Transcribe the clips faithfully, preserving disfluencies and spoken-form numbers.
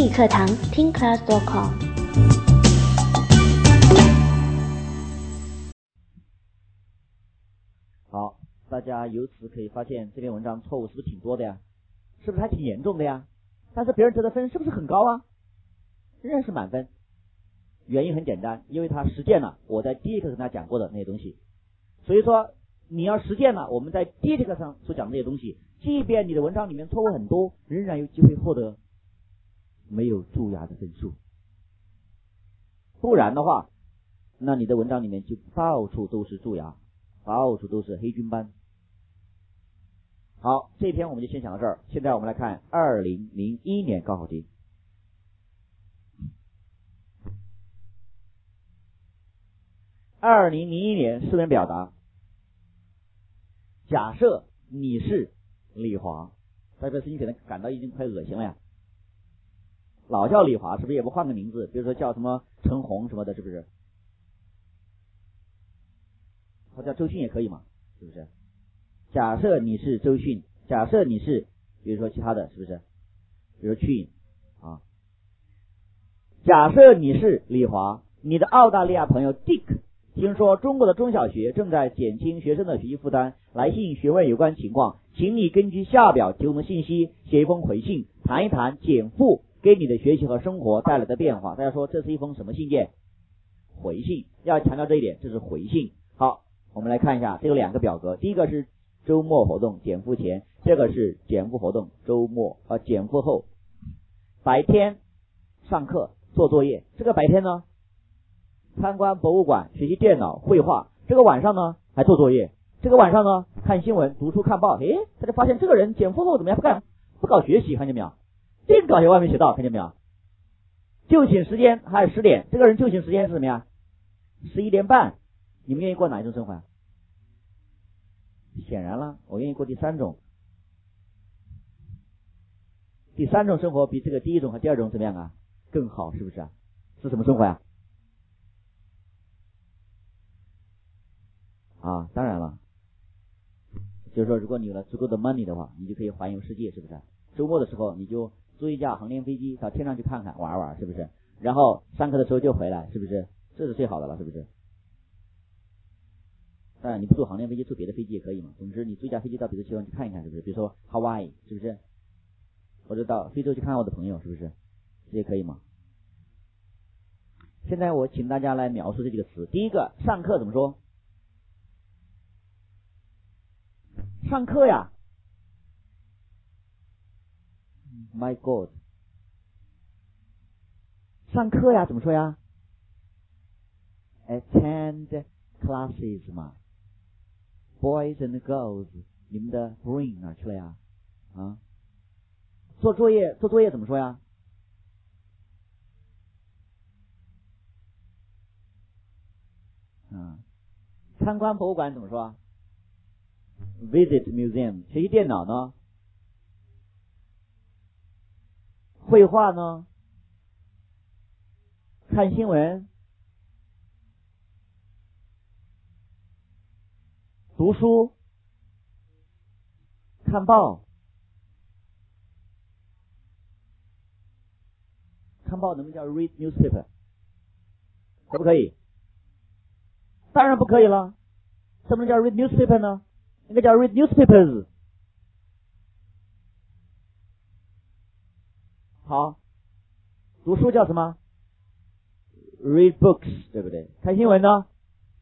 英语课堂听 class 点 com。 好，大家由此可以发现这篇文章错误是不是挺多的呀？是不是还挺严重的呀？但是别人得的分是不是很高啊？仍然是满分。原因很简单，因为他实践了我在第一课跟他讲过的那些东西。所以说你要实践了我们在第一课上所讲的这些东西，即便你的文章里面错误很多，仍然有机会获得没有蛀牙的分数。不然的话，那你的文章里面就到处都是蛀牙，到处都是黑菌斑。好，这篇我们就先讲到这儿。现在我们来看二零零一年高考题。二零零一年诗文表达，假设你是李华，大家是你可能感到已经快恶心了呀。老叫李华，是不是也不换个名字？比如说叫什么陈红什么的，是不是？他叫周迅也可以嘛，是不是？假设你是周迅，假设你是比如说其他的，是不是？比如去啊。假设你是李华，你的澳大利亚朋友 Dick 听说中国的中小学正在减轻学生的学习负担，来信询问有关情况，请你根据下表提供的信息写一封回信，谈一谈减负给你的学习和生活带来的变化。大家说这是一封什么信件？回信，要强调这一点，这是回信。好，我们来看一下，这有两个表格，第一个是周末活动减负前，这个是减负活动周末呃减负后。白天上课做作业，这个白天呢参观博物馆学习电脑绘画，这个晚上呢还做作业，这个晚上呢看新闻读书看报。诶，大家发现这个人减负后怎么样？不干不搞学习，看见没有？这个搞学外面写到，看见没有？就寝时间还有十点，这个人就寝时间是什么呀？十一点半。你们愿意过哪一种生活呀？显然了，我愿意过第三种。第三种生活比这个第一种和第二种怎么样啊？更好，是不是啊？是什么生活呀？啊，当然了，就是说如果你有了足够的 money 的话，你就可以环游世界，是不是？周末的时候你就租一架航天飞机到天上去看看玩玩，是不是？然后上课的时候就回来，是不是？这是最好的了，是不是？当然你不坐航天飞机，坐别的飞机也可以嘛。总之你租一架飞机到别的地方去看一看，是不是？比如说 Hawaii， 是不是？或者到非洲去看看我的朋友，是不是？这也可以嘛。现在我请大家来描述这几个词。第一个，上课怎么说？上课呀 My God， 上课呀怎么说呀？ Attend classes 嘛。 Boys and girls， 你们的 brain 哪去了呀？啊，做作业做作业怎么说呀？嗯，参观博物馆怎么说？Visit museum。 学习电脑呢？绘画呢？看新闻？读书？看报？看报能不能叫 read newspaper？ 可不可以？当然不可以了。怎么能叫 read newspaper 呢？应该叫 read newspapers。 好，读书叫什么？ read books， 对不对？看新闻呢？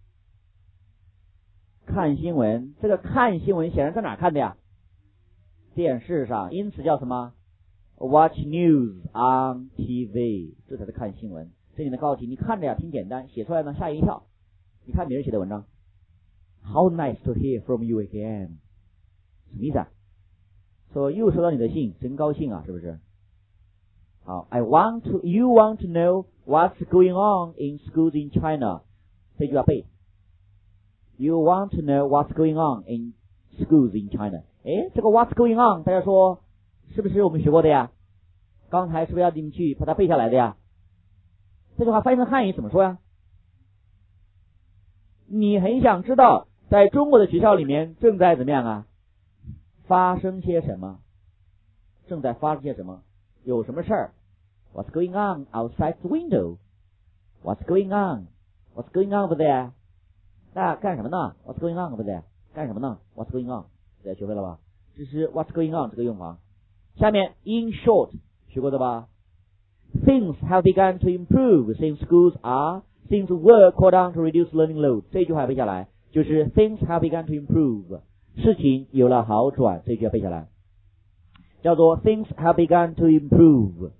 看新闻。这个看新闻显然在哪看的呀？电视上，因此叫什么？ watch news on T V， 这才是看新闻。这里的告诉题你看着呀挺简单，写出来呢吓人一跳。你看别人写的文章， How nice to hear from you again， 什么意思啊？说又收到你的信，真高兴啊，是不是？好 I want to you want to know what's going on in schools in China， 这句要背。 You want to know what's going on in schools in China。 诶，这个 what's going on 大家说是不是我们学过的呀？刚才是不是要你们去把它背下来的呀？这句话翻译成汉语怎么说呀？你很想知道在中国的学校里面正在怎么样啊？发生些什么？正在发生些什么？有什么事儿？ What's going on outside the window? What's going on? What's going on over there? 那干什么呢 ？What's going on over there? 干什么呢 ？What's going on? 大家学会了吧？这是 What's going on 这个用法。下面 in short 学过的吧 ？Things have begun to improve since schools are since work called on to reduce learning load。这句话背下来就是 Things have begun to improve， 事情有了好转。这句要背下来，叫做 Things have begun to improve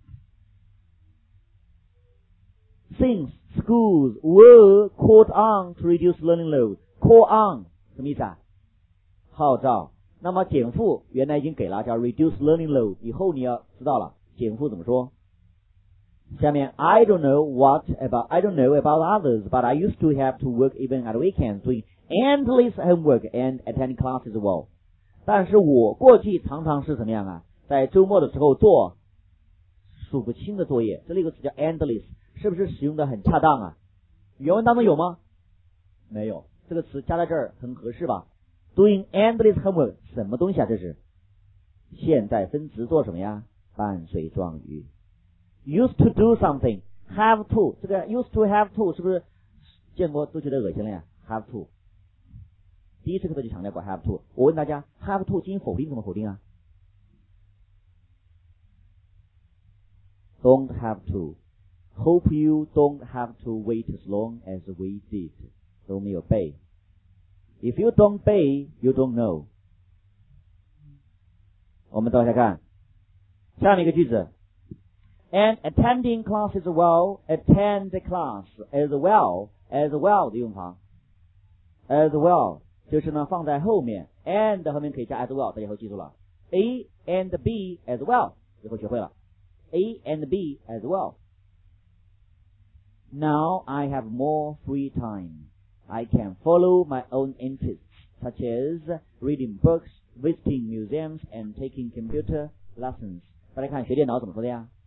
since schools were called on to reduce learning load。 call on 什么意思啊？号召。那么减负原来已经给了，叫 reduce learning load， 以后你要知道了减负怎么说。下面 I don't know what about I don't know about others, but I used to have to work even at weekends doing endless homework and attending classes as well。 但是我过去常常是怎么样啊？在周末的时候做数不清的作业。这里有个词叫 endless， 是不是使用的很恰当啊？原文当中有吗？没有，这个词加在这儿很合适吧？ Doing endless homework 什么东西啊？这是现在分词做什么呀？伴随状语。Used to do something have to， 这个 used to have to 是不是见过都觉得恶心了呀？ have to 第一次课就强调过 have to。 我问大家 have to 进行否定怎么否定啊？ Don't have to。 Hope you don't have to wait as long as we did， 都没有背。 If you don't pay, you don't know。 我们倒下看下面一个句子， And attending class as well, attend the class as well, as well 的用法 as well 就是呢放在后面 and 后面可以加 as well， 大家以后记住了 A and B as well， 以后学会了 A and B as well。 Now I have more free time. I can follow my own interests, such as reading books, visiting museums, and taking computer lessons。 大家看学电脑怎么说的呀？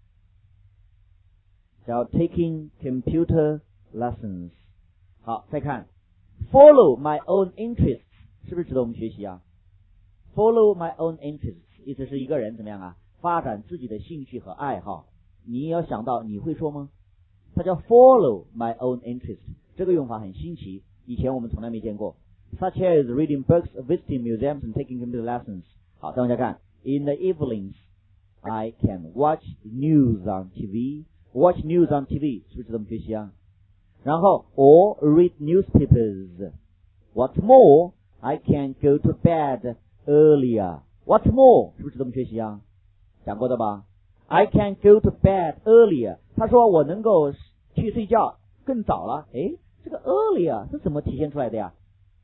叫 taking computer lessons。 好，再看 follow my own interests， 是不是值得我们学习啊？ Follow my own interests 意思是一个人怎么样啊？发展自己的兴趣和爱好。你要想到你会说吗？它叫 follow my own interests， 这个用法很新奇，以前我们从来没见过。 Such as reading books, visiting museums, and taking computer lessons。 好，再往下看 In the evenings I can watch news on T V。Watch news on T V 是不是值得我们学习啊？然后 or read newspapers。 What's more, I can go to bed earlier。 What's more 是不是值得我们学习啊？讲过的吧？ I can go to bed earlier。 他说我能够去睡觉更早了。诶，这个 earlier 是怎么体现出来的呀？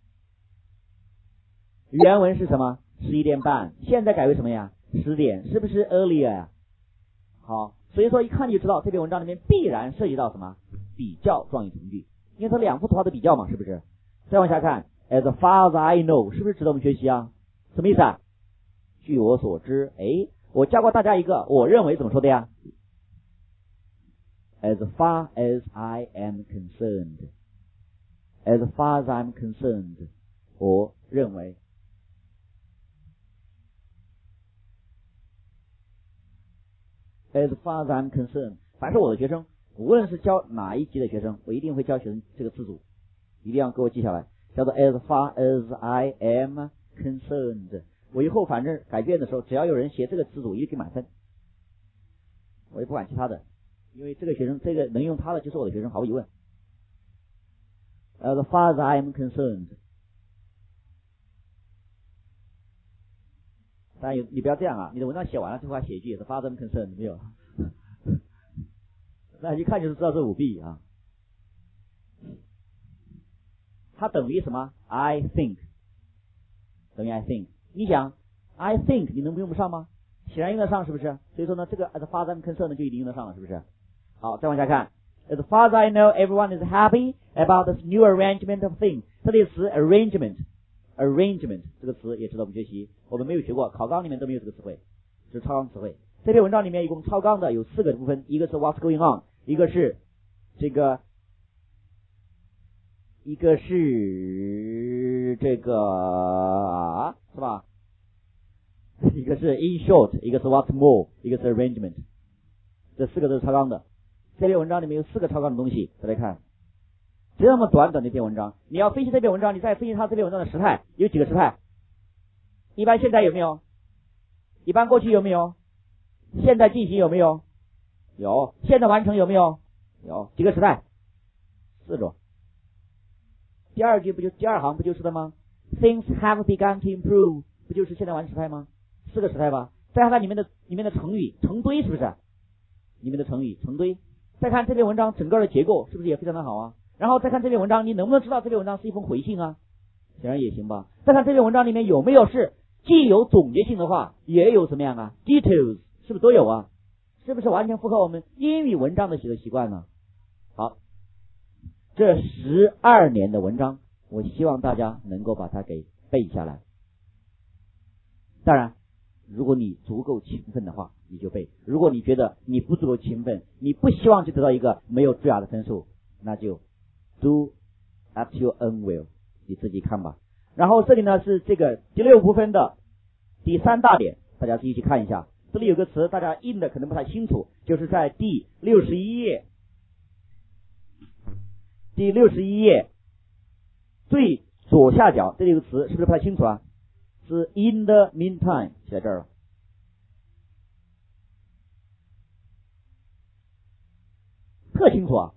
原文是什么？十一点半，现在改为什么呀？十点，是不是 earlier 呀？好，所以说一看就知道这篇文章里面必然涉及到什么比较状语从句，因为它两幅图画的比较嘛，是不是？再往下看 As far as I know 是不是值得我们学习啊？什么意思啊？据我所知。诶，我教过大家一个我认为怎么说的呀？ As far as I am concerned， As far as I'm concerned， 我认为。As far as I'm concerned， 凡是我的学生，无论是教哪一级的学生，我一定会教学生这个词组，一定要给我记下来，叫做 As far as I am concerned。 我以后反正改卷的时候，只要有人写这个词组，一定给满分，我也不管其他的，因为这个学生这个能用他的就是我的学生，毫无疑问。As far as I am concerned， 当然你不要这样啊，你的文章写完了最后还写一句也是 far as I'm concerned， 没有那一看就是知道是舞弊啊。它等于什么 I think， 等于 I think。 你想 I think 你能不用不上吗？显然用得上，是不是？所以说呢这个 as far as I'm concerned 就一定用得上了，是不是？好，再往下看 As far as I know everyone is happy about this new arrangement of things。 这里词 arrangement arrangement 这个词也值得我们学习，我们没有学过，考纲里面都没有这个词汇，是超纲词汇。这篇文章里面一共超纲的有四个部分，一个是 what's going on， 一个是这个一个是这个啊是吧，一个是 in short， 一个是 what's more， 一个是 arrangement。 这四个都是超纲的。这篇文章里面有四个超纲的东西，大家看，这么短短的一篇文章，你要分析这篇文章，你再分析它这篇文章的时态，有几个时态？一般现在有没有？一般过去有没有？现在进行有没有？有。现在完成有没有？有。几个时态？四种。第二句不就第二行不就是的吗？ Things have begun to improve， 不就是现在完时态吗？四个时态吧。再看看里面的里面的成语成堆，是不是？里面的成语成堆。再看这篇文章整个的结构是不是也非常的好啊？然后再看这篇文章，你能不能知道这篇文章是一封回信啊？显然也行吧。再看这篇文章里面有没有是既有总结性的话，也有什么样啊 details， 是不是都有啊？是不是完全符合我们英语文章的写作习惯呢？好，这十二年的文章，我希望大家能够把它给背下来。当然，如果你足够勤奋的话，你就背；如果你觉得你不足够勤奋，你不希望去得到一个没有蛀牙的分数，那就 do at your own will， 你自己看吧。然后这里呢是这个第六部分的第三大点，大家自己去看一下。这里有个词大家印的可能不太清楚，就是在第六十一页，第六十一页最左下角这里有个词，是不是不太清楚啊？是 in the meantime， 写在这儿了。特清楚啊！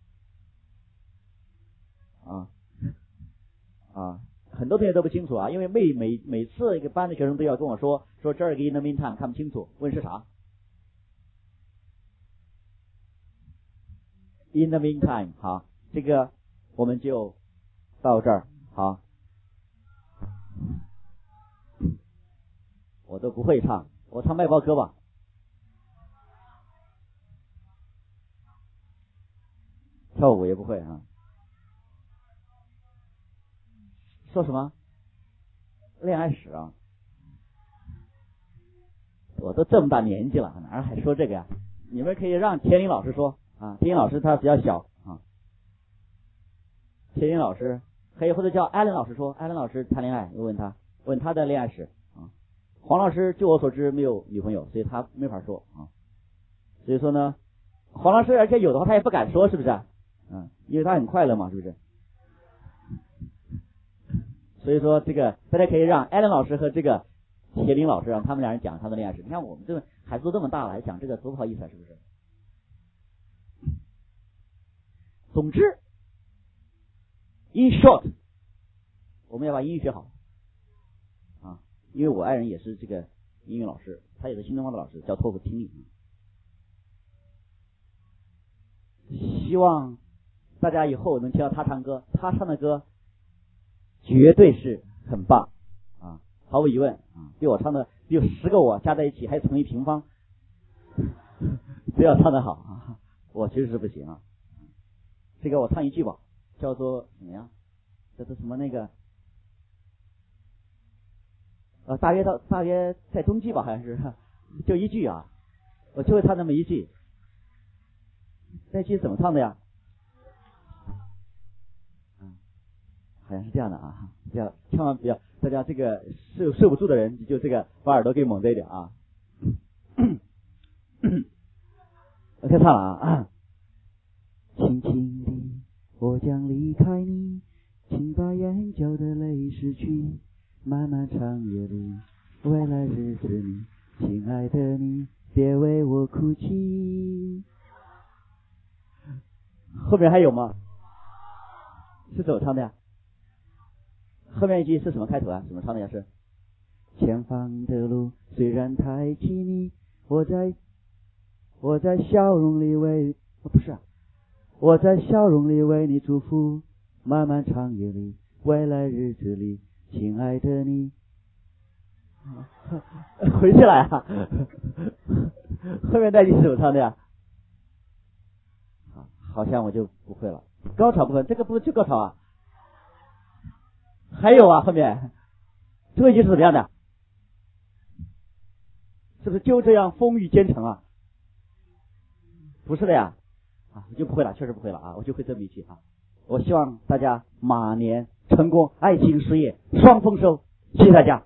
啊啊，很多同学都不清楚啊，因为每每每次一个班的学生都要跟我说说这儿一个 in the meantime 看不清楚，问是啥 ？in the meantime， 好，这个我们就到这儿，好。我都不会唱，我唱卖包歌吧。跳舞也不会啊。说什么？恋爱史啊？我都这么大年纪了，哪还说这个呀？你们可以让田林老师说啊，田林老师他比较小啊。田林老师可以或者叫艾伦老师说，艾伦老师谈恋爱，我问他问他的恋爱史。黄老师据我所知没有女朋友，所以他没法说啊。所以说呢，黄老师而且有的话他也不敢说，是不是？嗯，因为他很快乐嘛，是不是？所以说这个大家可以让艾伦老师和这个铁林老师让他们两人讲他的恋爱史。你看我们这个孩子都这么大了，还讲这个多不好意思啊，是不是？总之 ，in short， 我们要把英语学好。因为我爱人也是这个英语老师，他也是新东方的老师，教托福听力。希望大家以后能听到他唱歌，他唱的歌绝对是很棒啊，毫无疑问啊，比我唱的比有十个我加在一起还乘以平方，都要唱得好啊，我其实是不行啊。这个我唱一句吧，叫做怎么样？叫做什么那个？呃，大约到大约在中季吧，好像是，就一句啊，我就会唱那么一句。那句怎么唱的呀？嗯，好像是这样的啊，不要千万不要，大家这个受受不住的人，就这个把耳朵给蒙着一点啊。我开唱了啊。轻轻地，我将离开你，请把眼角的泪拭去。漫漫长夜里，未来日子里，亲爱的你，别为我哭泣。后面还有吗？是怎么唱的呀？后面一句是什么开头啊？怎么唱的呀？是前方的路虽然太凄迷，我在我在笑容里为、哦、不是啊，我在笑容里为你祝福。漫漫长夜里，未来日子里，亲爱的你，回去了呀。后面那句是怎么唱的呀？好像我就不会了。高潮部分，这个不是就高潮啊？还有啊，后面最后一句是怎么样的？是不是就这样风雨兼程啊？不是的呀，啊，我就不会了，确实不会了啊，我就会这么一句啊。我希望大家马年成功，爱情事业双丰收，谢谢大家。